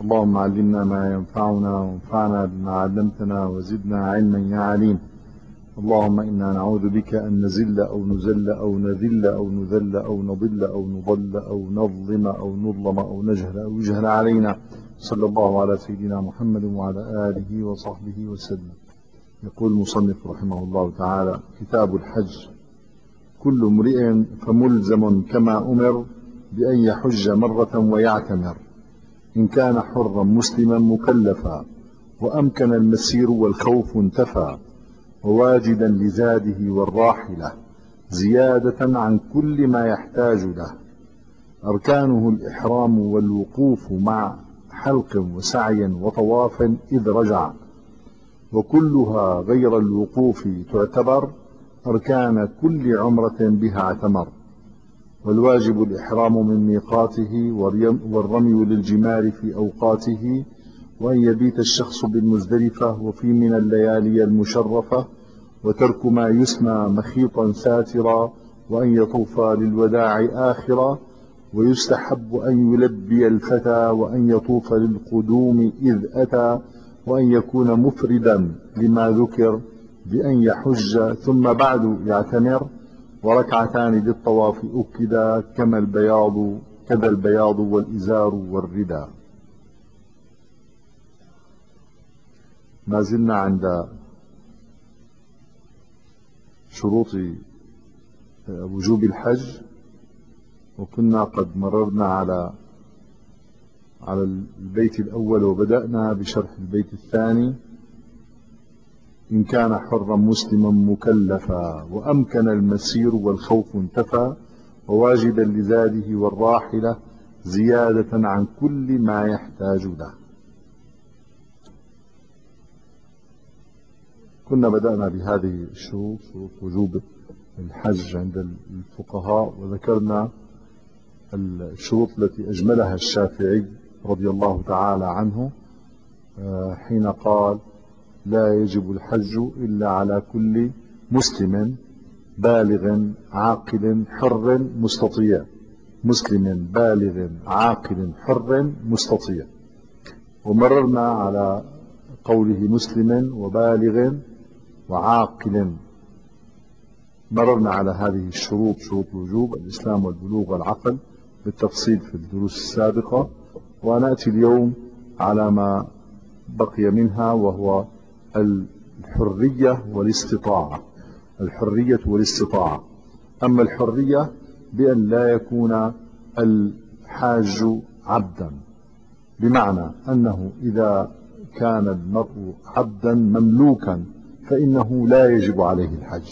اللهم علمنا ما ينفعنا وانفعنا بما علمتنا وزدنا علما يا عليم. اللهم إنا نعوذ بك أن نزل أو نزل أو نذل أو نذل أو نضل أو نضل أو نظلم أو نظلم أو نجهل أو يجهل علينا. صلى الله على سيدنا محمد وعلى آله وصحبه وسلم. يقول المصنف رحمه الله تعالى: كتاب الحج. كل امرئ فملزم كما أمر بأن يحج مرة ويعتمر، إن كان حرا مسلما مكلفا، وأمكن المسير والخوف انتفى، وواجدا لزاده والراحلة زيادة عن كل ما يحتاج له. أركانه الإحرام والوقوف مع حلق وسعي وطواف إذ رجع، وكلها غير الوقوف تعتبر أركان كل عمرة بها اعتمر. والواجب الإحرام من ميقاته والرمي للجمار في أوقاته، وأن يبيت الشخص بالمزدلفة وفي من الليالي المشرفة، وترك ما يسمى مخيطا ساترا، وأن يطوف للوداع آخرا. ويستحب أن يلبي الفتى وأن يطوف للقدوم إذ أتى، وأن يكون مفردا لما ذكر بأن يحج ثم بعد يعتمر. وركعتان للطواف أكدا كذا البياض والإزار والرداء. ما زلنا عند شروط وجوب الحج، وكنا قد مررنا على البيت الأول وبدأنا بشرح البيت الثاني. إن كان حرا مسلما مكلفا، وأمكن المسير والخوف انتفى، وواجدا لزاده والراحلة زيادة عن كل ما يحتاج له. كنا بدأنا بهذه الشروط، شروط وجوب الحج عند الفقهاء، وذكرنا الشروط التي أجملها الشافعي رضي الله تعالى عنه حين قال: لا يجب الحج إلا على كل مسلم بالغ عاقل حر مستطيع. مسلم بالغ عاقل حر مستطيع. ومررنا على قوله مسلم وبالغ وعاقل. مررنا على هذه الشروط، شروط الوجوب: الإسلام والبلوغ والعقل، بالتفصيل في الدروس السابقة. ونأتي اليوم على ما بقي منها، وهو الحرية والاستطاعة. الحرية والاستطاعة. أما الحرية بأن لا يكون الحاج عبدا، بمعنى أنه إذا كان المرء عبدا مملوكا فإنه لا يجب عليه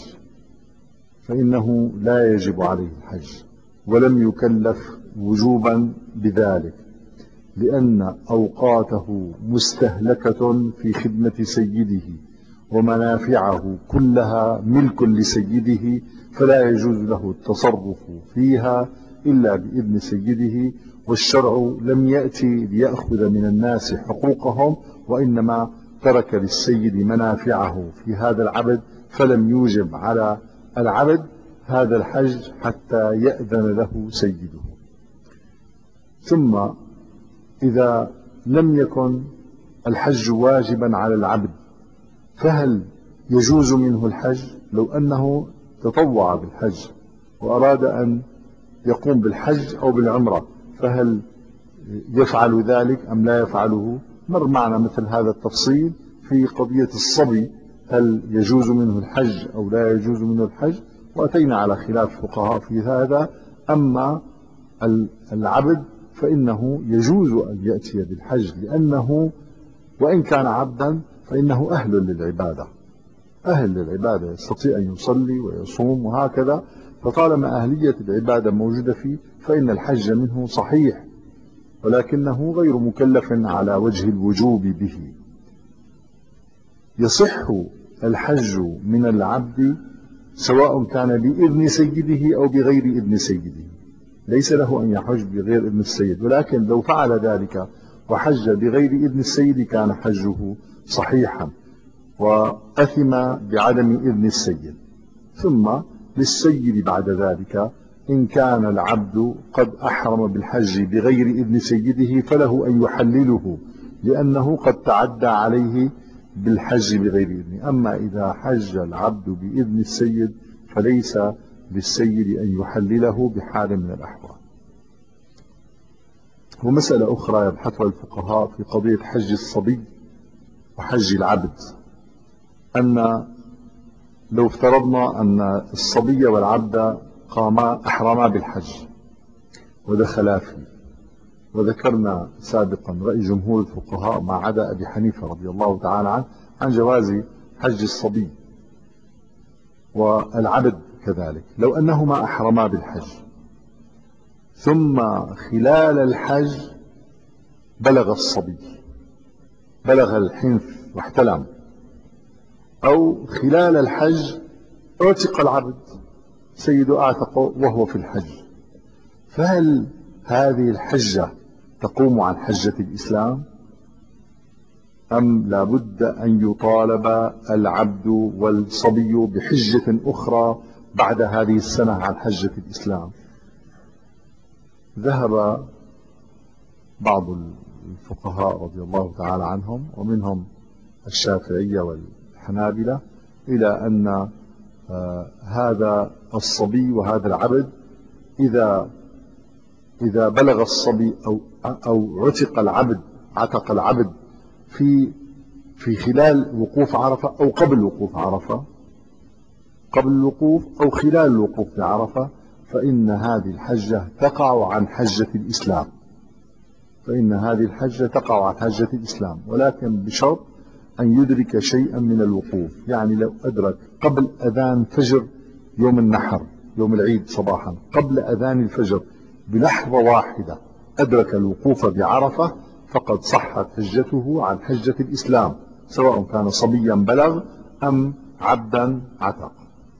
الحج، ولم يكلف وجوبا بذلك، لأن أوقاته مستهلكة في خدمة سيده، ومنافعه كلها ملك لسيده، فلا يجوز له التصرف فيها إلا بإذن سيده. والشرع لم يأتي ليأخذ من الناس حقوقهم، وإنما ترك للسيد منافعه في هذا العبد، فلم يوجب على العبد هذا الحج حتى يأذن له سيده. ثم إذا لم يكن الحج واجبا على العبد، فهل يجوز منه الحج؟ لو أنه تطوع بالحج وأراد أن يقوم بالحج أو بالعمرة، فهل يفعل ذلك أم لا يفعله؟ مر معنا مثل هذا التفصيل في قضية الصبي، هل يجوز منه الحج أو لا يجوز منه الحج؟ وأتينا على خلاف فقهاء في هذا. أما العبد فإنه يجوز أن يأتي بالحج، لأنه وإن كان عبدا فإنه أهل للعبادة، يستطيع أن يصلي ويصوم وهكذا. فطالما أهلية العبادة موجودة فيه فإن الحج منه صحيح، ولكنه غير مكلف على وجه الوجوب به. يصح الحج من العبد سواء كان بإذن سيده أو بغير إذن سيده، ليس له أن يحج بغير إذن السيد، ولكن لو فعل ذلك وحج بغير إذن السيد كان حجه صحيحا، وأثم بعدم إذن السيد. ثم للسيد بعد ذلك إن كان العبد قد أحرم بالحج بغير إذن سيده فله أن يحلله، لأنه قد تعدى عليه بالحج بغير إذنه. أما إذا حج العبد بإذن السيد فليس للسيد أن يحلله بحال من الأحوال. ومسألة أخرى يبحثها الفقهاء في قضية حج الصبي وحج العبد، أن لو افترضنا أن الصبي والعبد أحرما بالحج ودخلا فيه، وذكرنا سابقا رأي جمهور الفقهاء ما عدا أبي حنيفة رضي الله تعالى عنه عن جواز حج الصبي والعبد كذلك، لو أنهما أحرما بالحج ثم خلال الحج بلغ الصبي، بلغ الحنث واحتلم، أو خلال الحج اعتق العبد، سيد أعتق وهو في الحج، فهل هذه الحجة تقوم عن حجة الإسلام أم لابد أن يطالب العبد والصبي بحجة أخرى بعد هذه السنة عن حجة الإسلام؟ ذهب بعض الفقهاء رضي الله تعالى عنهم ومنهم الشافعية والحنابلة إلى أن هذا الصبي وهذا العبد إذا بلغ الصبي أو عتق العبد في خلال وقوف عرفة أو قبل وقوف عرفة، قبل الوقوف أو خلال الوقوف بعرفة، فإن هذه الحجة تقع عن حجة الإسلام، فإن هذه الحجة تقع عن حجة الإسلام، ولكن بشرط أن يدرك شيئا من الوقوف. يعني لو أدرك قبل أذان فجر يوم النحر يوم العيد صباحا، قبل أذان الفجر بلحظة واحدة أدرك الوقوف بعرفة، فقد صحت حجته عن حجة الإسلام، سواء كان صبيا بلغ أم عبدا عتق.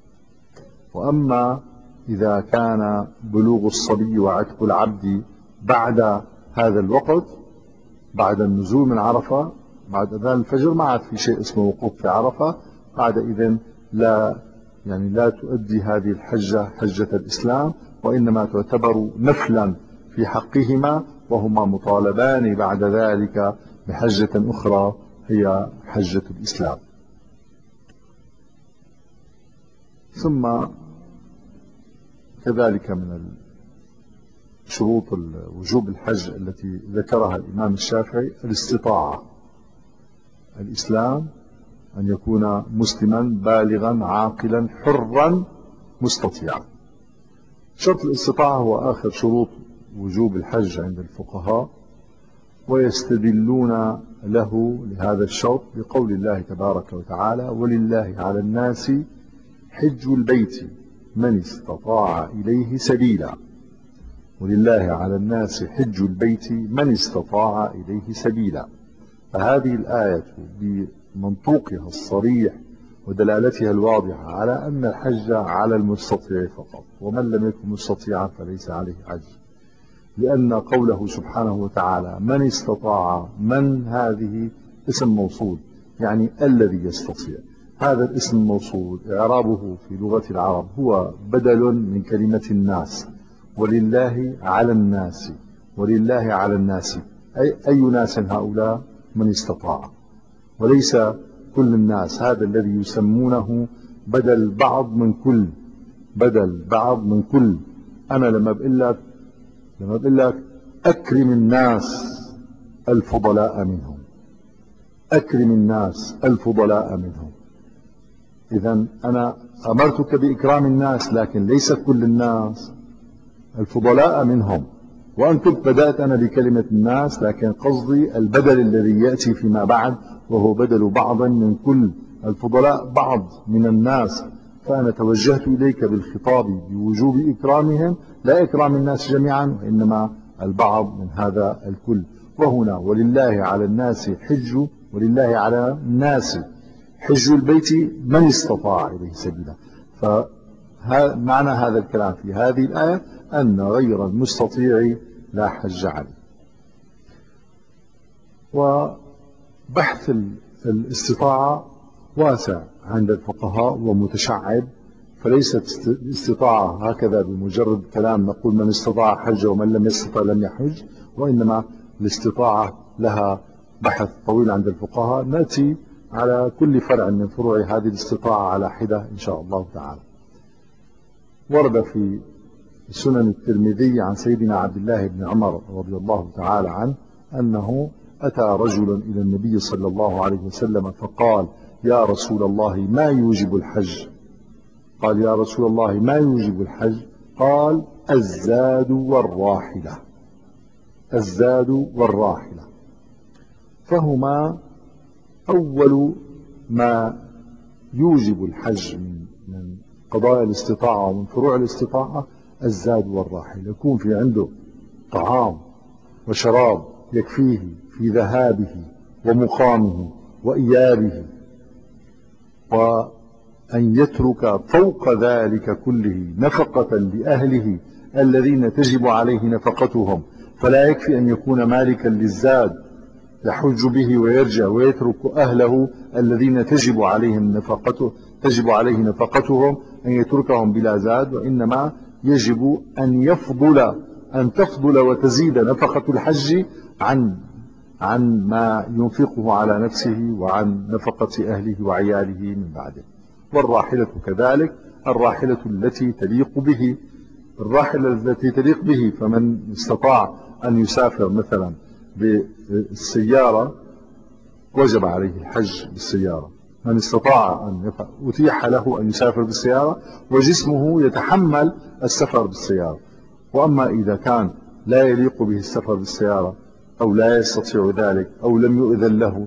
وأما إذا كان بلوغ الصبي وعتق العبد بعد هذا الوقت، بعد النزول من عرفة، بعد أذان الفجر، ما عاد في شيء اسمه وقوف في عرفة، بعد إذن لا تؤدي هذه الحجة حجة الإسلام، وإنما تعتبر نفلا في حقهما، وهما مطالبان بعد ذلك بحجة أخرى هي حجة الإسلام. ثم كذلك من شروط وجوب الحج التي ذكرها الإمام الشافعي الاستطاعة. الإسلام أن يكون مسلما بالغا عاقلا حرا مستطيعا. شرط الاستطاعة هو آخر شروط وجوب الحج عند الفقهاء، ويستدلون لهذا الشرط بقول الله تبارك وتعالى: ولله على الناس حج البيت من استطاع إليه سبيلا. ولله على الناس حج البيت من استطاع إليه سبيلا. فهذه الآية بمنطوقها الصريح ودلالتها الواضحة على أن الحج على المستطيع فقط، ومن لم يكن مستطيعا فليس عليه حج، لأن قوله سبحانه وتعالى من استطاع، من هذه اسم موصول، يعني الذي يستطيع. هذا الاسم الموصول إعرابه في لغة العرب هو بدل من كلمة الناس، ولله على الناس، ولله على الناس أي ناس هؤلاء؟ من استطاع، وليس كل الناس. هذا الذي يسمونه بدل بعض من كل، بدل بعض من كل. أنا لما بقول لك أكرم الناس الفضلاء منهم، أكرم الناس الفضلاء منهم، إذن أنا أمرتك بإكرام الناس، لكن ليس كل الناس، الفضلاء منهم. وأن كنت بدأت أنا بكلمة الناس، لكن قصدي البدل الذي يأتي فيما بعد، وهو بدل بعض من كل. الفضلاء بعض من الناس، فأنا توجهت إليك بالخطاب بوجوب إكرامهم، لا إكرام الناس جميعا، وإنما البعض من هذا الكل. وهنا ولله على الناس حج، ولله على الناس حج البيت من استطاع إليه سبيلا. فمعنى هذا الكلام في هذه الآية أن غير المستطيع لا حج عليه. وبحث الاستطاعة واسع عند الفقهاء ومتشعب، فليست الاستطاعة هكذا بمجرد كلام نقول من استطاع حج ومن لم يستطع لم يحج، وإنما الاستطاعة لها بحث طويل عند الفقهاء، نأتي على كل فرع من فروع هذه الاستطاعة على حدة إن شاء الله تعالى. ورد في سنن الترمذي عن سيدنا عبد الله بن عمر رضي الله تعالى عنه أنه أتى رجل إلى النبي صلى الله عليه وسلم فقال: يا رسول الله ما يوجب الحج؟ قال: يا رسول الله ما يوجب الحج؟ قال: الزاد والراحلة. الزاد والراحلة، فهما أول ما يوجب الحج من قضايا الاستطاعة ومن فروع الاستطاعة. الزاد والراحلة، يكون في عنده طعام وشراب يكفيه في ذهابه ومقامه وإيابه، وأن يترك فوق ذلك كله نفقة لأهله الذين تجب عليه نفقتهم، فلا يكفي أن يكون مالكا للزاد يحج به ويرجع ويترك أهله الذين تجب عليه نفقتهم أن يتركهم بلا زاد، وإنما يجب أن تفضل وتزيد نفقة الحج عن ما ينفقه على نفسه وعن نفقة أهله وعياله من بعده. والراحلة كذلك، الراحلة التي تليق به، فمن استطاع أن يسافر مثلا بالسيارة وجب عليه الحج بالسيارة. من استطاع أن أتيح له أن يسافر بالسيارة وجسمه يتحمل السفر بالسيارة. وأما إذا كان لا يليق به السفر بالسيارة أو لا يستطيع ذلك أو لم يؤذن له،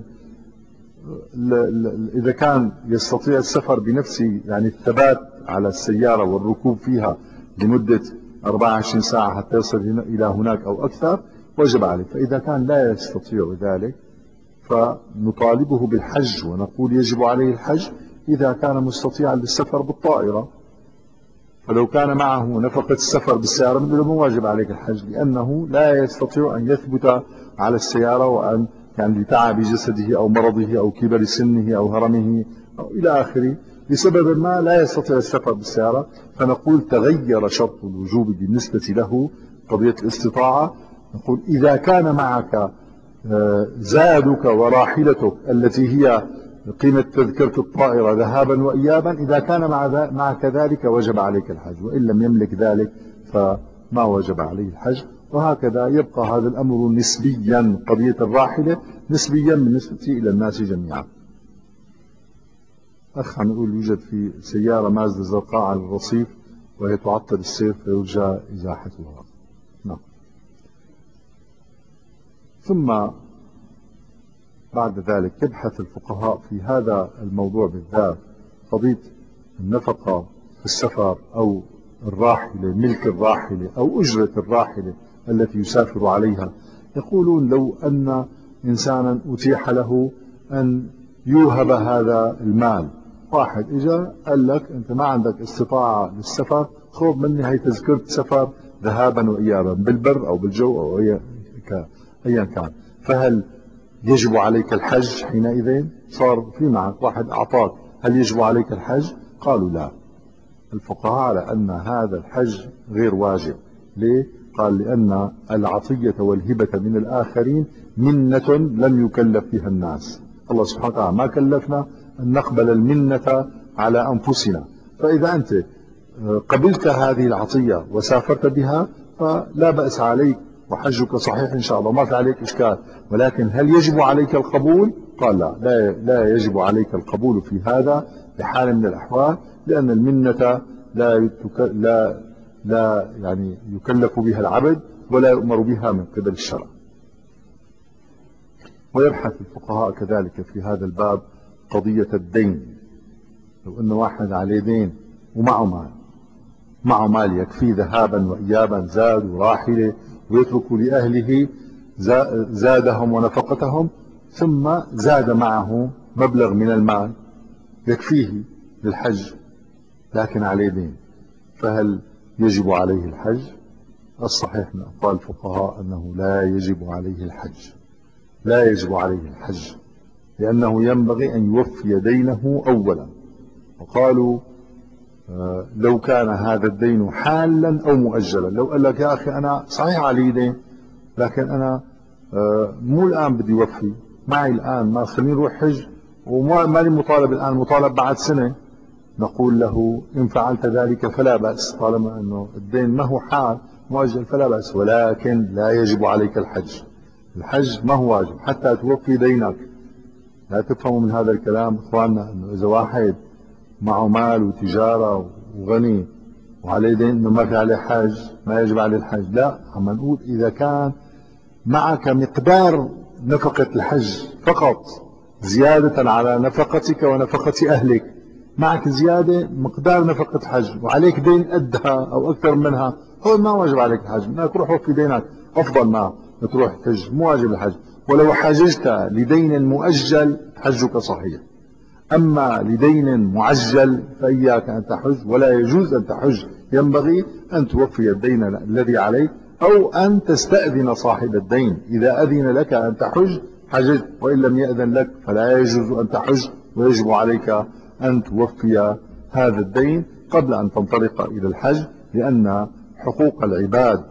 إذا كان يستطيع السفر بنفسه، يعني الثبات على السيارة والركوب فيها لمدة 24 ساعة حتى يصل إلى هناك أو أكثر، وجب عليه. فإذا كان لا يستطيع ذلك فنطالبه بالحج ونقول يجب عليه الحج إذا كان مستطيعا للسفر بالطائرة. فلو كان معه نفقة السفر بالسيارة مو واجب عليك الحج، لأنه لا يستطيع أن يثبت على السيارة، وأن يعني لتعب جسده أو مرضه أو كبر سنه أو هرمه أو إلى آخره، لسبب ما لا يستطيع السفر بالسيارة، فنقول تغير شرط الوجوب بالنسبة له قضية الاستطاعة. نقول إذا كان معك زادك وراحلتك التي هي قيمة تذكرة الطائرة ذهابا وإيابا، إذا كان معك ذلك وجب عليك الحج، وإن لم يملك ذلك فما وجب عليه الحج. وهكذا يبقى هذا الأمر نسبيا، قضية الراحلة نسبيا بالنسبة إلى الناس جميعا. أخ عم يقول يوجد في سيارة مازدا زرقاء على الرصيف وهي تعطل السير فيرجى إزاحتها. نعم. ثم بعد ذلك يبحث الفقهاء في هذا الموضوع بالذات، قضية النفقة في السفر أو الراحلة، ملك الراحلة أو أجرة الراحلة التي يسافر عليها. يقولون لو أن إنسانا أتيح له أن يوهب هذا المال، واحد إجا قال لك أنت ما عندك استطاعة للسفر، خذ مني هي تذكرة سفر ذهابا وإيابا بالبر أو بالجو أو أيا كان، فهل يجب عليك الحج حينئذ؟ صار في معك واحد أعطاك، هل يجب عليك الحج؟ قالوا لا. الفقهاء على أن هذا الحج غير واجب. ليه؟ قال لأن العطية والهبة من الآخرين منة لم يكلف بها الناس. الله سبحانه وتعالى ما كلفنا أن نقبل المنة على أنفسنا، فإذا أنت قبلت هذه العطية وسافرت بها فلا بأس عليك وحجك صحيح إن شاء الله، ما في عليك إشكال. ولكن هل يجب عليك القبول؟ قال لا يجب عليك القبول في هذا بحال من الأحوال، لأن المنة لا يعني يكلف بها العبد ولا يؤمر بها من قبل الشرع. ويبحث الفقهاء كذلك في هذا الباب قضية الدين. لو أن واحد عليه دين ومعه مال يكفي ذهابا وإيابا، زاد وراحلة، ويترك لأهله زادهم ونفقتهم، ثم زاد معه مبلغ من المال يكفيه للحج لكن عليه دين، فهل يجب عليه الحج؟ الصحيح من أقوال الفقهاء أنه لا يجب عليه الحج، لا يجب عليه الحج، لأنه ينبغي أن يوفي دينه أولا. وقالوا لو كان هذا الدين حالا أو مؤجلا. لو قال لك يا أخي أنا صحيح علي دين لكن أنا مو الآن بدي وفي معي الآن، ما خليني نروح حج وما لي مطالب الآن، مطالب بعد سنة، نقول له إن فعلت ذلك فلا بأس، طالما أنه الدين ما هو حال مؤجل فلا بأس، ولكن لا يجب عليك الحج. الحج ما هو واجب حتى توفي دينك. لا تفهموا من هذا الكلام إخواننا أنه إذا واحد معه مال وتجارة وغني وعليه دين انه ما في عليه حج ما يجب عليه الحج. لا، عم نقول اذا كان معك مقدار نفقة الحج فقط زيادة على نفقتك ونفقة اهلك، معك زيادة مقدار نفقة الحج وعليك دين قدها او اكثر منها، هو ما واجب عليك الحج، بدك تروح وفي دينك افضل ما تروح حج، مو واجب الحج. ولو حججت لدين مؤجل حجك صحيح، أما لدين معجل فإياك أن تحج ولا يجوز أن تحج، ينبغي أن توفي الدين الذي عليك أو أن تستأذن صاحب الدين، إذا أذن لك أن تحج حججت، وإن لم يأذن لك فلا يجوز أن تحج، ويجب عليك أن توفي هذا الدين قبل أن تنطلق إلى الحج، لأن حقوق العباد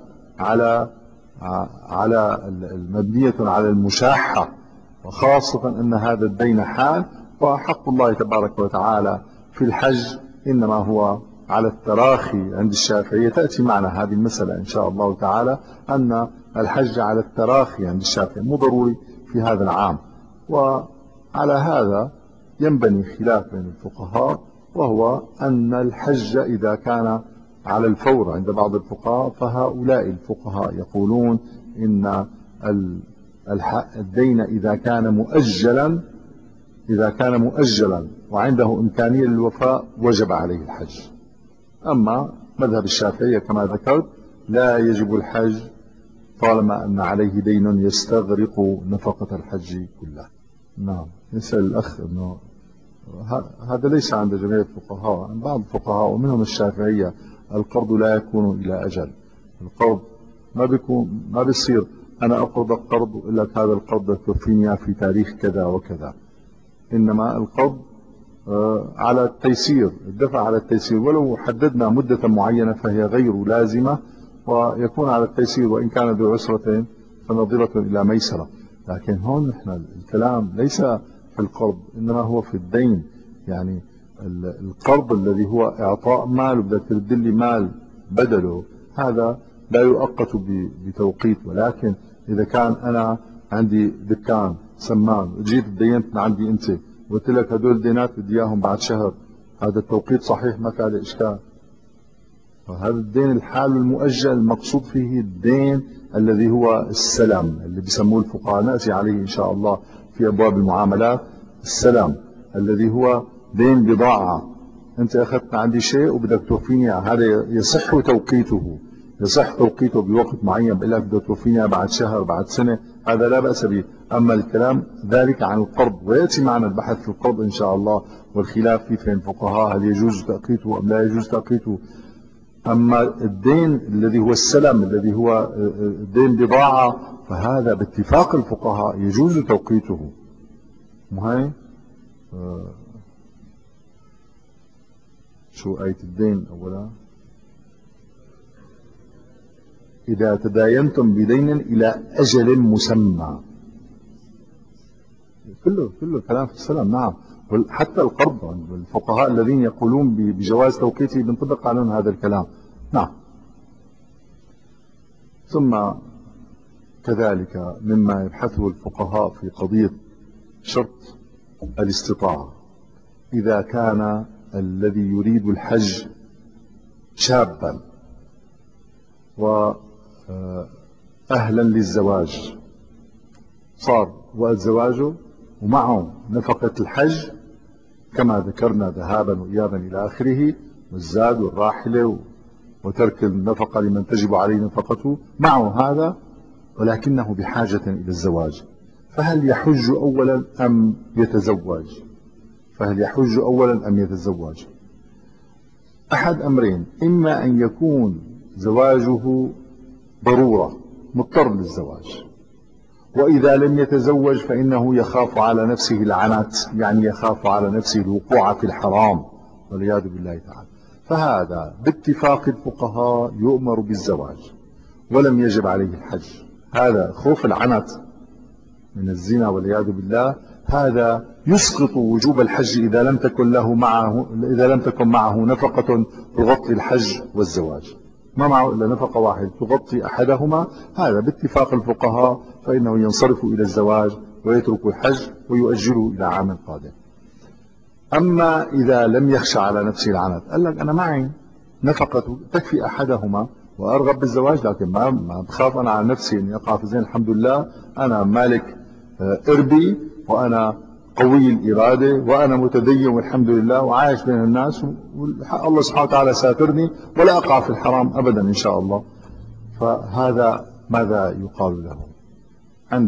على المبنية على المشاحة، وخاصة أن هذا الدين حال، وحق الله تبارك وتعالى في الحج إنما هو على التراخي عند الشافعية. تأتي معنا هذه المسألة إن شاء الله تعالى، أن الحج على التراخي عند الشافعية مو ضروري في هذا العام. وعلى هذا ينبني خلاف بين الفقهاء، وهو أن الحج إذا كان على الفور عند بعض الفقهاء، فهؤلاء الفقهاء يقولون إن الدين إذا كان مؤجلا وعنده إمكانية للوفاء وجب عليه الحج. أما مذهب الشافعية كما ذكرت لا يجب الحج طالما أن عليه دين يستغرق نفقة الحج كلها. نعم، يسأل الأخ أنه هذا ليس عند جميع الفقهاء، عند بعض الفقهاء ومنهم الشافعية القرض لا يكون إلى أجل. القرض ما بيصير أنا أقرض قرض وإقول لك هذا القرض توفيني في تاريخ كذا وكذا، إنما القرض على التيسير، الدفع على التيسير، ولو حددنا مدة معينة فهي غير لازمة ويكون على التيسير، وإن كان ذو عسرة فنظرة إلى ميسرة. لكن هون نحن الكلام ليس في القرض إنما هو في الدين، يعني القرض الذي هو إعطاء مال وبدك ترد لي مال بدله، هذا لا يؤقت بتوقيت. ولكن إذا كان أنا عندي دكان سمان وجيت دينت من عندي أنت وقلت لك هدول دينات بدي إياهم بعد شهر، هذا التوقيت صحيح ما في عليه إشكال. فهذا الدين الحال المؤجل المقصود فيه الدين الذي هو السلم اللي بيسموه الفقهاء، نأتي عليه إن شاء الله في أبواب المعاملات. السلم الذي هو دين بضاعة، أنت أخذت عندي شيء وبدك توفيني، هذا يصح توقيته بوقت معين، بقول لك بدك توفيني بعد شهر بعد سنة، هذا لا بأس به. أما الكلام ذلك عن القرض، ويأتي معنا البحث في القرض إن شاء الله والخلاف فيه بين الفقهاء هل يجوز تأقيته أم لا يجوز تأقيته. أما الدين الذي هو السلم الذي هو دين بضاعة فهذا باتفاق الفقهاء يجوز توقيته. مهي شو آية الدين أولا؟ إذا تداينتم بدين إلى أجل مسمى، كله كلام في السلام. نعم، حتى القرض الفقهاء الذين يقولون بجواز توقيته بنطبق عليهم هذا الكلام. نعم. ثم كذلك مما يبحثه الفقهاء في قضية شرط الاستطاعة، إذا كان الذي يريد الحج شابا وأهلا للزواج، صار وقت زواجه ومعه نفقة الحج كما ذكرنا ذهابا وإيابا إلى آخره، والزاد والراحلة وترك النفقة لمن تجب عليه نفقته، معه هذا ولكنه بحاجة إلى الزواج، فهل يحج أولا أم يتزوج؟ أحد أمرين، إما أن يكون زواجه ضرورة مضطر للزواج، وإذا لم يتزوج فإنه يخاف على نفسه العنت، يعني يخاف على نفسه الوقوع في الحرام والعياذ بالله تعالى، فهذا باتفاق الفقهاء يؤمر بالزواج ولم يجب عليه الحج. هذا خوف العنت من الزنا والعياذ بالله، هذا يسقط وجوب الحج إذا لم تكن معه نفقة تغطي الحج والزواج، ما معه إلا نفقة واحدة تغطي أحدهما، هذا باتفاق الفقهاء فإنه ينصرف إلى الزواج ويترك الحج ويؤجله إلى عام قادم. أما إذا لم يخشى على نفسه العنت، قال لك أنا معي نفقة تكفي أحدهما وأرغب بالزواج، لكن ما بخاف أنا على نفسي أن يقع في زين، الحمد لله أنا مالك إربي وأنا قوي الإرادة وأنا متدين والحمد لله وعايش بين الناس، والله سبحانه وتعالى ساترني ولا أقع في الحرام أبدا إن شاء الله. فهذا ماذا يقال له عند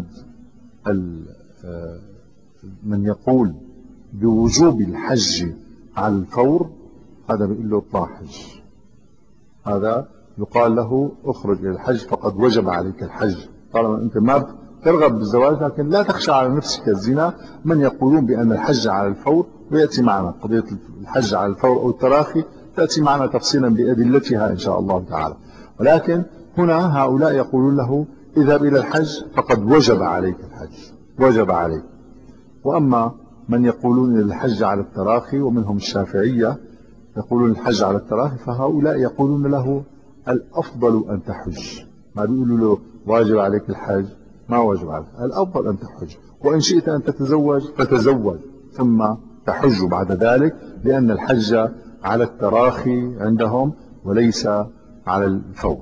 من يقول بوجوب الحج على الفور؟ هذا بيقول له اطلع حج، هذا يقال له اخرج الى الحج فقد وجب عليك الحج، طالما انت ما ترغب بالزواج لكن لا تخشى على نفسك الزنا. من يقولون بان الحج على الفور، وياتي معنا قضيه الحج على الفور او التراخي تاتي معنا تفصيلا بادلتها ان شاء الله تعالى، ولكن هنا هؤلاء يقولون له اذهب الى الحج فقد وجب عليك الحج، وجب عليك. واما من يقولون الحج على التراخي ومنهم الشافعيه يقولون الحج على التراخي، فهؤلاء يقولون له الأفضل أن تحج، ما بيقولوا له واجب عليك الحج، ما واجب عليك، الأفضل أن تحج، وإن شئت أن تتزوج فتزوج ثم تحج بعد ذلك، لأن الحج على التراخي عندهم وليس على الفور.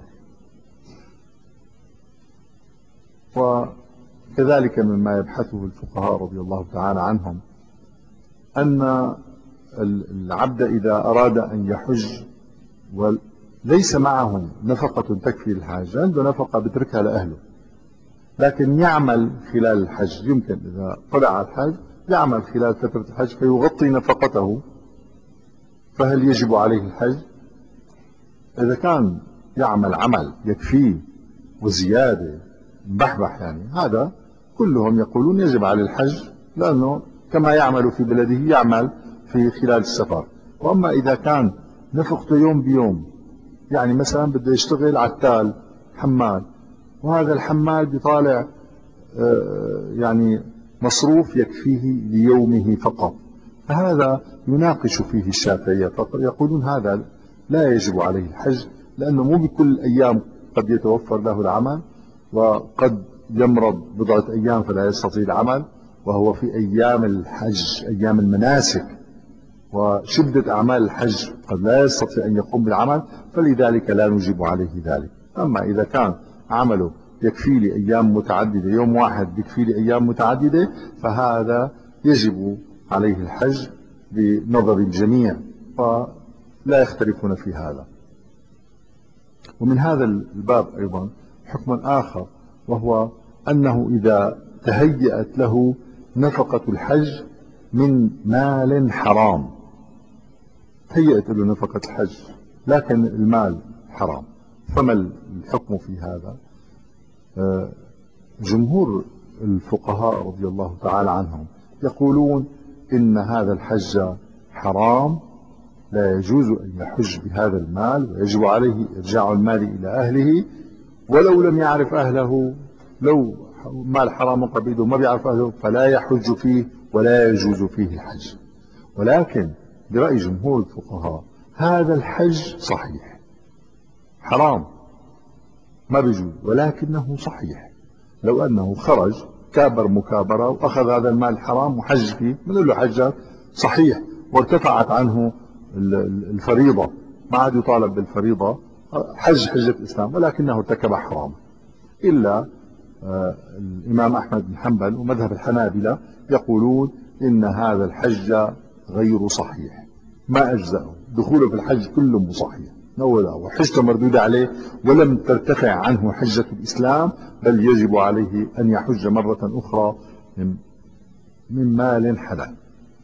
وكذلك مما يبحثه الفقهاء رضي الله تعالى عنهم أن العبد إذا أراد أن يحج وليس معه نفقة تكفي الحاج، عنده نفقة بتركها لأهله، لكن يعمل خلال الحج، يمكن إذا طلع على الحج يعمل خلال فترة الحج فيغطي نفقته، فهل يجب عليه الحج؟ إذا كان يعمل عمل يكفيه وزيادة بحبح يعني، هذا كلهم يقولون يجب عليه الحج، لأنه كما يعمل في بلده يعمل في خلال السفر. وأما إذا كان نفقته يوم بيوم، يعني مثلا بده يشتغل عتال حمال، وهذا الحمال بيطالع يعني مصروف يكفيه ليومه فقط، فهذا يناقش فيه الشافعية، يقولون هذا لا يجب عليه الحج، لأنه مو بكل الأيام قد يتوفر له العمل، وقد يمرض بضعة أيام فلا يستطيع العمل، وهو في أيام الحج أيام المناسك وشدة أعمال الحج قد لا يستطيع أن يقوم بالعمل، فلذلك لا نجيب عليه ذلك. أما إذا كان عمله يكفي لأيام متعددة، يوم واحد يكفي لأيام متعددة، فهذا يجب عليه الحج بنظر الجميع، فلا يختلفون في هذا. ومن هذا الباب أيضا حكم آخر، وهو أنه إذا تهيأت له نفقة الحج من مال حرام، تهيأت له نفقة الحج لكن المال حرام، فما الحكم في هذا؟ جمهور الفقهاء رضي الله تعالى عنهم يقولون إن هذا الحج حرام، لا يجوز أن يحج بهذا المال، ويجب عليه إرجاع المال إلى أهله، ولو لم يعرف أهله، لو مال حرام قبيله ما بيعرف أهله فلا يحج فيه ولا يجوز فيه الحج. ولكن برأي جمهور الفقهاء هذا الحج صحيح، حرام ما بيجوز ولكنه صحيح، لو أنه خرج كابر مكابرة وأخذ هذا المال الحرام وحج فيه، بنقول له حجك صحيح وارتفعت عنه الفريضة، ما عاد يطالب بالفريضة، حج حجة الإسلام، ولكنه ارتكب حرام. إلا الإمام أحمد بن حنبل ومذهب الحنابلة يقولون إن هذا الحج غير صحيح، ما أجزأه، دخوله في الحج كله صحيح، وحجته مردودة عليه ولم ترتفع عنه حجة الإسلام، بل يجب عليه أن يحج مرة أخرى من مال حلال.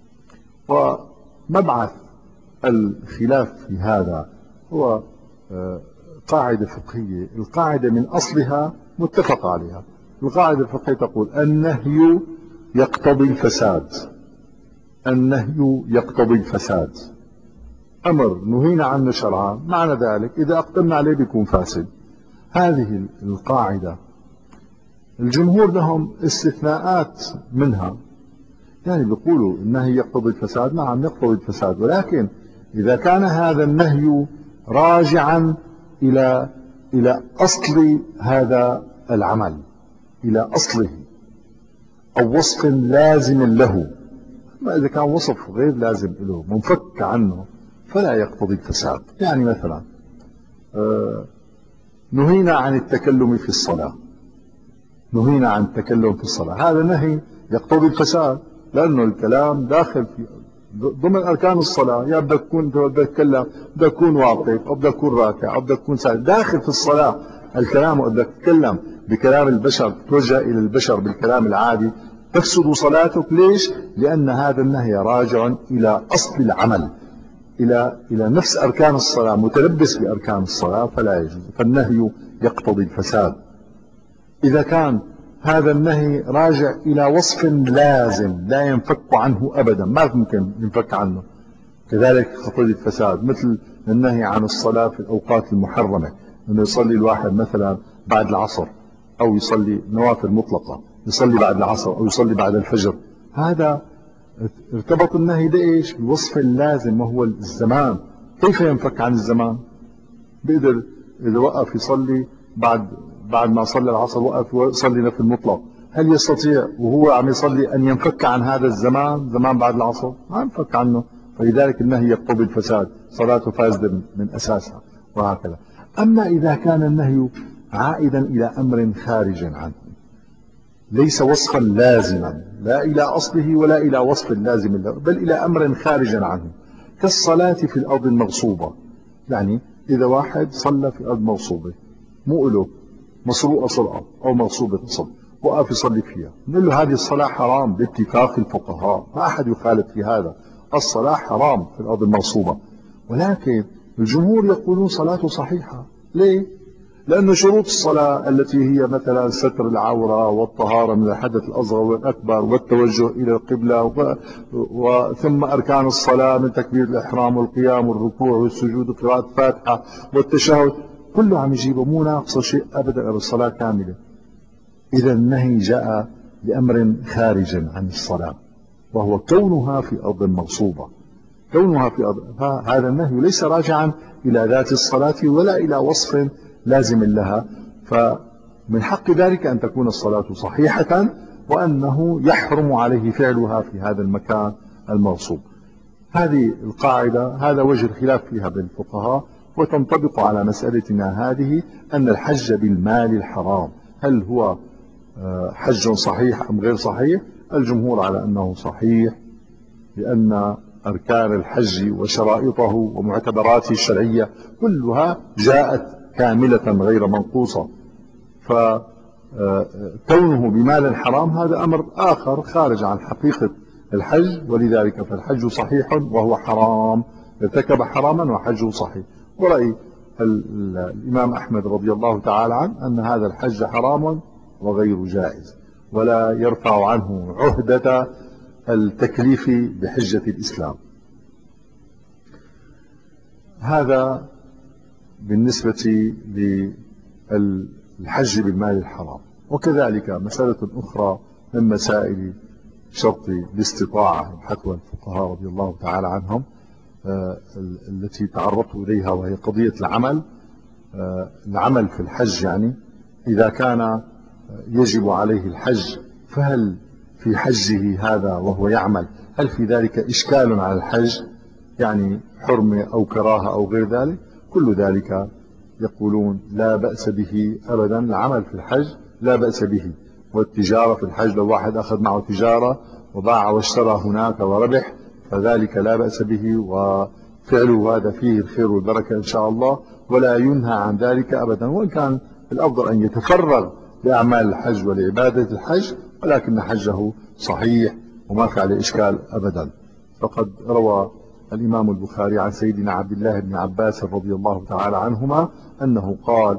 ومبعث الخلاف في هذا هو قاعدة فقهية، القاعدة من أصلها متفق عليها. القاعدة الفقهية تقول النهي يقتضي الفساد، النهي يقتضي الفساد، أمر نهينا عنه شرعا، معنى ذلك إذا أقدمنا عليه بيكون فاسد. هذه القاعدة الجمهور لهم استثناءات منها، يعني بيقولوا النهي يقتضي الفساد، نعم يقتضي الفساد، ولكن إذا كان هذا النهي راجعا إلى أصل هذا العمل، إلى أصله، أو وصف لازم له. ما إذا كان وصف غير لازم له منفك عنه فلا يقتضي الفساد. يعني مثلا نهينا عن التكلم في الصلاة، نهينا عن التكلم في الصلاة، هذا نهي يقتضي الفساد، لأنه الكلام داخل في ضمن أركان الصلاة. يا بدك تكون تتكلم، بدك تكون واقف، أو بدك تكون راكع، أو بدك تكون ساجد، داخل في الصلاة الكلام. وبدك تتكلم بكلام البشر، تتوجه إلى البشر بالكلام العادي، تفسد صلاتك. ليش؟ لأن هذا النهي راجع إلى أصل العمل، إلى نفس أركان الصلاة، متلبس بأركان الصلاة، فلا يجوز. فالنهي يقتضي الفساد. إذا كان هذا النهي راجع إلى وصف لازم لا ينفك عنه أبدا، ما ممكن ينفك عنه، كذلك يقتضي الفساد. مثل النهي عن الصلاة في الأوقات المحرمة، أنه يصلي الواحد مثلا بعد العصر، أو يصلي نوافل مطلقة، يصلي بعد العصر أو يصلي بعد الفجر. هذا ارتبط النهي بإيش؟ بالوصف اللازم وهو الزمان. كيف ينفك عن الزمان؟ بيقدر إذا وقف يصلي بعد ما صلى العصر، وقف ويصلي نفل مطلق، هل يستطيع وهو عم يصلي أن ينفك عن هذا الزمان، زمان بعد العصر؟ ما ينفك عنه. فلذلك النهي يقتضي الفساد، صلاته فاسدة من أساسها، وهكذا. أما إذا كان النهي عائدا إلى أمر خارج عنه، ليس وصفا لازما، لا إلى أصله ولا إلى وصف لازم له، بل إلى أمر خارج عنه، كالصلاة في الأرض المغصوبة. يعني إذا واحد صلى في أرض مغصوبة، مو له، مسروقة سرقة أو مغصوبة نصب، وقف يصلي فيها، نقول له هذه الصلاة حرام باتفاق الفقهاء، ما أحد يخالف في هذا، الصلاة حرام في الأرض المغصوبة. ولكن الجمهور يقولون صلاته صحيحة. ليه؟ لأن شروط الصلاة التي هي مثلا ستر العورة، والطهارة من الحدث الأصغر والأكبر، والتوجه إلى القبلة، وثم أركان الصلاة من تكبير الإحرام والقيام والركوع والسجود وقراءة الفاتحة والتشهد، كله عم يجيبه، مو ناقص شيء أبدا غير الصلاة كاملة. إذا النهي جاء بأمر خارج عن الصلاة، وهو كونها في أرض مغصوبة. كونها في أرض، هذا النهي ليس راجعا إلى ذات الصلاة ولا إلى وصف لازم لها، فمن حق ذلك أن تكون الصلاة صحيحة، وأنه يحرم عليه فعلها في هذا المكان المغصوب. هذه القاعدة، هذا وجه الخلاف فيها بين الفقهاء، وتنطبق على مسألتنا هذه، أن الحج بالمال الحرام هل هو حج صحيح أم غير صحيح؟ الجمهور على أنه صحيح، لأن أركان الحج وشرائطه ومعتبراته الشرعية كلها جاءت كاملة غير منقوصة. فكونه بمال حرام هذا أمر آخر خارج عن حقيقة الحج، ولذلك فالحج صحيح وهو حرام، ارتكب حراما وحجه صحيح. ورأي الإمام أحمد رضي الله تعالى عنه أن هذا الحج حرام وغير جائز، ولا يرفع عنه عهدة التكليف بحجة الإسلام. هذا بالنسبة للحج بالمال الحرام. وكذلك مسألة أخرى من مسائل شرط الاستطاعة يبحثها الفقهاء رضي الله تعالى عنهم، التي تعرضت إليها، وهي قضية العمل في الحج. يعني إذا كان يجب عليه الحج، فهل في حجه هذا وهو يعمل، هل في ذلك إشكال على الحج، يعني حرمة أو كراهة أو غير ذلك؟ كل ذلك يقولون لا بأس به أبدا. العمل في الحج لا بأس به، والتجارة في الحج، لو واحد أخذ معه تجارة وباع واشترى هناك وربح، فذلك لا بأس به، وفعله هذا فيه الخير والبركة إن شاء الله، ولا ينهى عن ذلك أبدا. وإن كان الأفضل أن يتفرغ لأعمال الحج ولعبادة الحج، ولكن حجه صحيح وما في عليه إشكال أبدا. فقد روى الإمام البخاري عن سيدنا عبد الله بن عباس رضي الله تعالى عنهما أنه قال: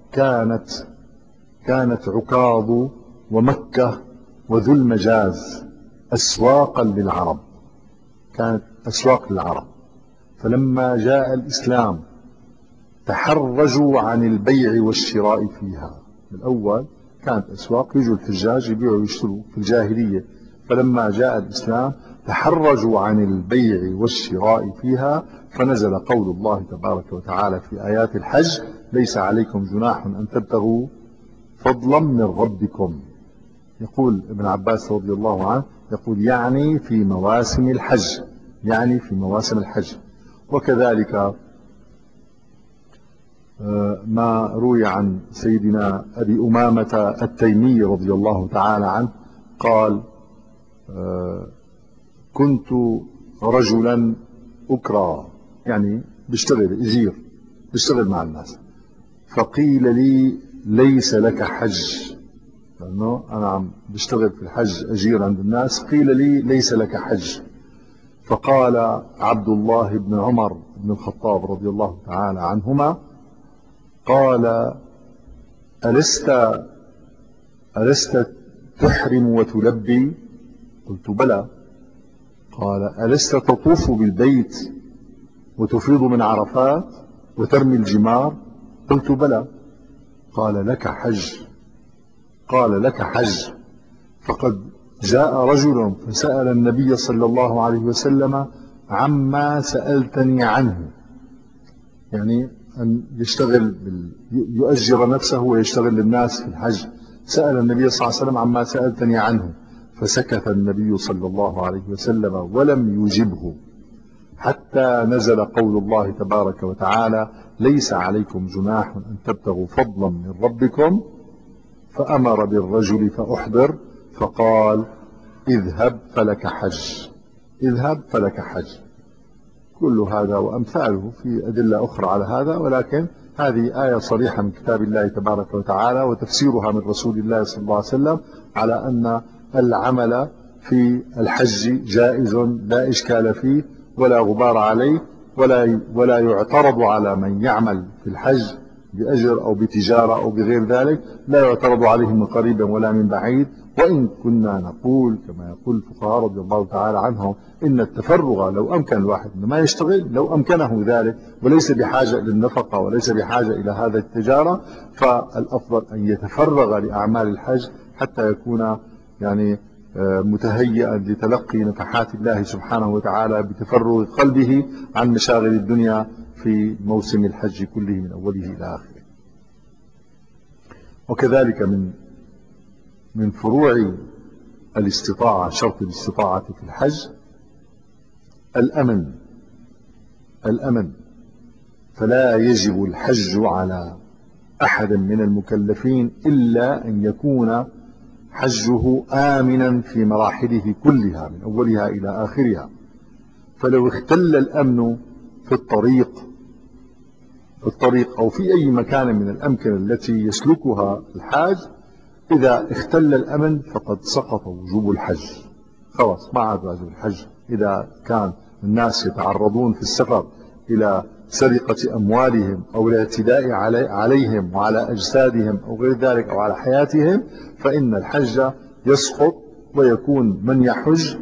كانت عكاظ ومكة وذو المجاز أسواقا للعرب، كانت أسواق للعرب، فلما جاء الإسلام تحرجوا عن البيع والشراء فيها. الأول كانت أسواق يجوا الحجاج يبيعوا ويشتروا في الجاهلية، فلما جاء الإسلام تحرجوا عن البيع والشراء فيها، فنزل قول الله تبارك وتعالى في آيات الحج: ليس عليكم جناح أن تبتغوا فضلا من ربكم. يقول ابن عباس رضي الله عنه، يقول يعني في مواسم الحج، يعني في مواسم الحج. وكذلك ما روي عن سيدنا أبي أمامة التيمي رضي الله تعالى عنه قال: كنت رجلا أكرى، يعني بشتغل أجير، بشتغل مع الناس، فقيل لي: ليس لك حج، لأنه أنا عم بشتغل في الحج أجير عند الناس، قيل لي: ليس لك حج. فقال عبد الله بن عمر بن الخطاب رضي الله تعالى عنهما، قال: ألست تحرم وتلبي؟ قلت: بلى. قال: ألست تطوف بالبيت وتفيض من عرفات وترمي الجمار؟ قلت: بلى. قال: لك حج. قال: لك حج. فقد جاء رجل فسأل النبي صلى الله عليه وسلم عما سألتني عنه، يعني أن يشتغل يؤجر نفسه ويشتغل للناس في الحج. سأل النبي صلى الله عليه وسلم عما سألتني عنه، فسكت النبي صلى الله عليه وسلم ولم يجبه، حتى نزل قول الله تبارك وتعالى: ليس عليكم جناح أن تبتغوا فضلا من ربكم، فأمر بالرجل فأحضر فقال: اذهب فلك حج، اذهب فلك حج. كل هذا وأمثاله في أدلة أخرى على هذا، ولكن هذه آية صريحة من كتاب الله تبارك وتعالى وتفسيرها من رسول الله صلى الله عليه وسلم على أن العمل في الحج جائز لا إشكال فيه ولا غبار عليه، ولا يعترض على من يعمل في الحج بأجر أو بتجارة أو بغير ذلك، لا يعترض عليهم من قريب ولا من بعيد. وإن كنا نقول كما يقول الفقهاء رضي الله تعالى عنهم إن التفرغ لو أمكن الواحد ما يشتغل، لو أمكنه ذلك وليس بحاجة للنفقة وليس بحاجة إلى هذا التجارة، فالأفضل أن يتفرغ لأعمال الحج حتى يكون يعني متهيئا لتلقي نفحات الله سبحانه وتعالى بتفرغ قلبه عن مشاغل الدنيا في موسم الحج كله من أوله إلى آخره. وكذلك من فروع الاستطاعة، شرط الاستطاعة في الحج الأمن. فلا يجب الحج على أحد من المكلفين إلا أن يكون حجه آمنا في مراحله كلها من أولها إلى آخرها. فلو اختل الأمن في الطريق أو في أي مكان من الأمكنة التي يسلكها الحاج، إذا اختل الأمن فقد سقط وجوب الحج، خلاص ما عاد واجب الحج. إذا كان الناس يتعرضون في السفر إلى سرقة أموالهم أو الاعتداء عليهم وعلى أجسادهم أو غير ذلك أو على حياتهم، فإن الحج يسقط، ويكون من يحج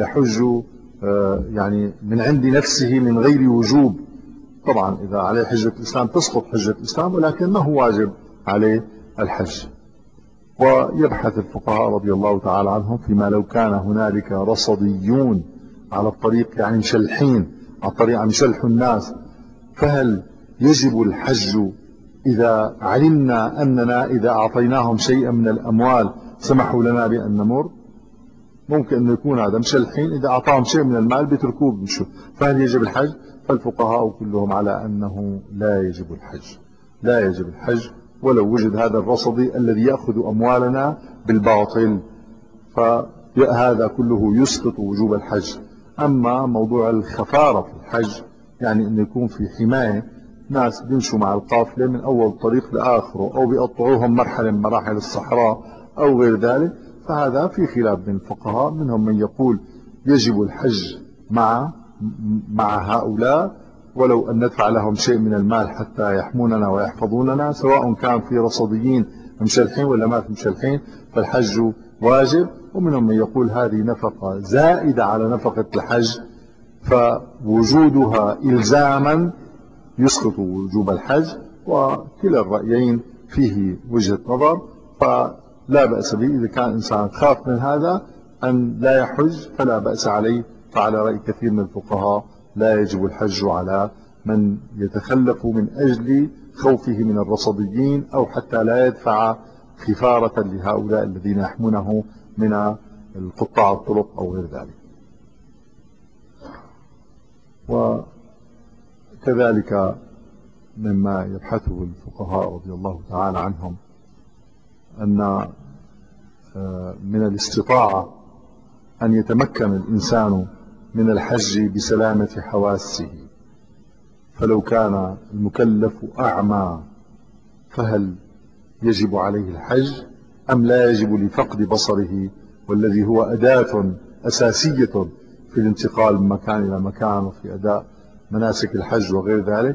يعني من عند نفسه من غير وجوب. طبعا إذا عليه حجة الإسلام تسقط حجة الإسلام، ولكن ما هو واجب عليه الحج. ويبحث الفقهاء رضي الله تعالى عنهم فيما لو كان هنالك رصديون على الطريق، يعني مشلحين على الطريق عم يشلحوا الناس، فهل يجب الحج إذا علمنا أننا إذا أعطيناهم شيئا من الأموال سمحوا لنا بأن نمر؟ ممكن أن يكون هذا مشلحين، إذا أعطاهم شيء من المال بيتركوه بمشوا، فهل يجب الحج؟ فالفقهاء كلهم على أنه لا يجب الحج، لا يجب الحج ولو وجد هذا الرصدي الذي يأخذ أموالنا بالباطل، فهذا كله يسقط وجوب الحج. أما موضوع الخفارة في الحج، يعني أن يكون في حماية، ناس بيمشوا مع القافلة من أول الطريق لآخره أو بيقطعوهم مرحلة من مراحل الصحراء أو غير ذلك، فهذا في خلاف بين الفقهاء. منهم من يقول يجب الحج مع هؤلاء ولو أن ندفع لهم شيء من المال حتى يحموننا ويحفظوننا، سواء كان في رصديين مشلحين ولا ما في مشلحين، فالحج واجب. ومنهم من يقول هذه نفقة زائدة على نفقة الحج، فوجودها إلزاما يسقط وجوب الحج، وكلا الرأيين فيه وجهة نظر، فلا بأس به. إذا كان إنسان خاف من هذا أن لا يحج فلا بأس عليه، فعلى رأي كثير من الفقهاء لا يجب الحج على من يتخلف من أجل خوفه من الرصديين، أو حتى لا يدفع خفارة لهؤلاء الذين يحمونه من القطاع الطرق أو غير ذلك. وكذلك مما يبحثه الفقهاء رضي الله تعالى عنهم أن من الاستطاعة أن يتمكن الإنسان من الحج بسلامة حواسه، فلو كان المكلف أعمى فهل يجب عليه الحج أم لا يجب لفقد بصره، والذي هو أداة أساسية في الانتقال من مكان إلى مكان وفي أداء مناسك الحج وغير ذلك.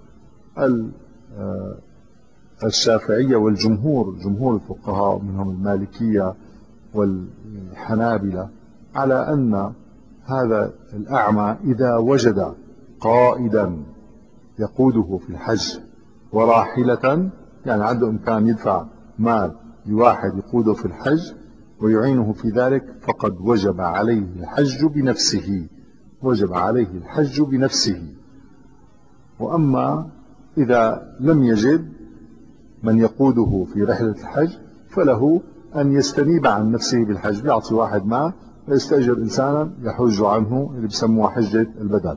الشافعية والجمهور، جمهور الفقهاء منهم المالكية والحنابلة، على أن هذا الأعمى إذا وجد قائدا يقوده في الحج وراحلة، يعني عنده إمكان يدفع مال لواحد يقوده في الحج ويعينه في ذلك، فقد وجب عليه الحج بنفسه، وجب عليه الحج بنفسه. وأما إذا لم يجد من يقوده في رحلة الحج فله أن يستنيب عن نفسه بالحج، يعطي واحد معه ويستأجر إنسانا يحج عنه، اللي بسموها حجة البدل.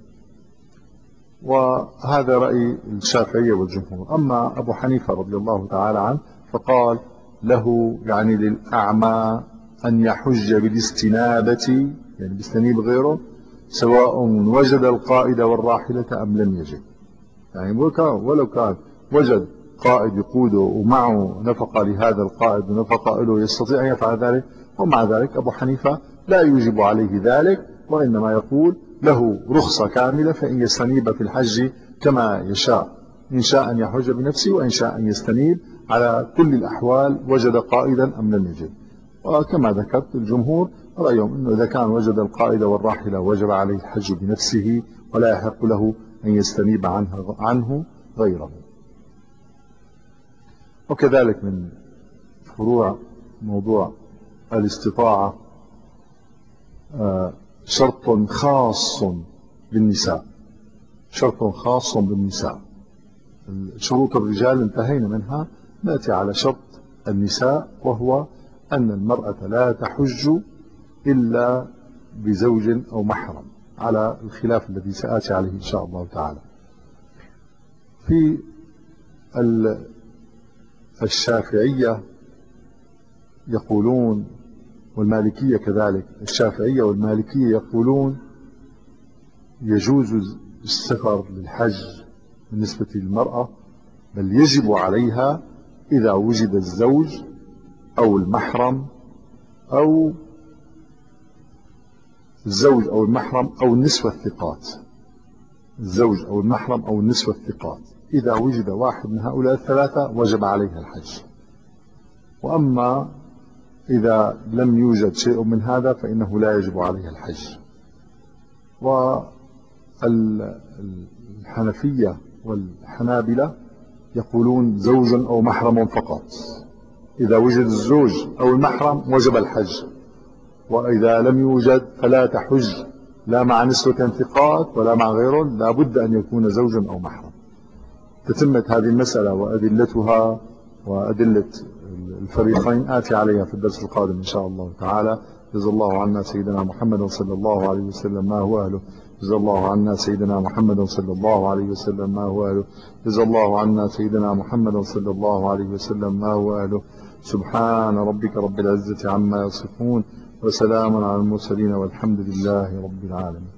وهذا رأي الشافعية والجمهور. أما أبو حنيفة رضي الله تعالى عنه فقال له يعني للأعمى أن يحج بالاستنابة، يعني بيستنيب غيره، سواء وجد القائد والراحلة أم لم يجد. يعني ولو كان وجد قائد يقوده ومعه نفقة لهذا القائد ونفقة له يستطيع أن يفعل ذلك، ومع ذلك أبو حنيفة لا يوجب عليه ذلك، وإنما يقول له رخصة كاملة فإن يستنيب في الحج كما يشاء، إن شاء أن يحج بنفسه وإن شاء أن يستنيب، على كل الأحوال وجد قائدا أم لم يجد. وكما ذكرت الجمهور رأيهم أنه إذا كان وجد القائد والراحلة وجب عليه الحج بنفسه ولا يحق له أن يستنيب عنه غيره. وكذلك من فروع موضوع الاستطاعة شرط خاص بالنساء، شرط خاص بالنساء. شروط الرجال انتهينا منها، نأتي على شرط النساء، وهو أن المرأة لا تحج إلا بزوج أو محرم، على الخلاف الذي سآتي عليه إن شاء الله تعالى. في الشافعية يقولون، والمالكية كذلك، الشافعية والمالكية يقولون يجوز السفر للحج بالنسبة للمرأة، بل يجب عليها إذا وجد الزوج أو المحرم، أو الزوج أو المحرم أو النسوة الثقات، الزوج أو المحرم أو النسوة الثقات، إذا وجد واحد من هؤلاء الثلاثة وجب عليها الحج. وأما إذا لم يوجد شيء من هذا فإنه لا يجب عليها الحج. والحنفية والحنابلة يقولون زوج أو محرم فقط، إذا وجد الزوج أو المحرم وجب الحج، وإذا لم يوجد فلا تحج لا مع نسوة ثقات ولا مع غيرهم، لا بد أن يكون زوج أو محرم. تتمة هذه المسألة وأدلتها وأدلة الفريقين آتي عليها في الدرس القادم إن شاء الله تعالى. جزا الله عنا سيدنا محمد صلى الله عليه وسلم ما هو أهله، جزا الله عنا سيدنا محمد صلى الله عليه وسلم ما هو أهله، جزا الله عنا سيدنا محمد صلى الله عليه وسلم ما هو أهله. سبحان ربك رب العزة عما يصفون، وسلام على المرسلين، والحمد لله رب العالمين.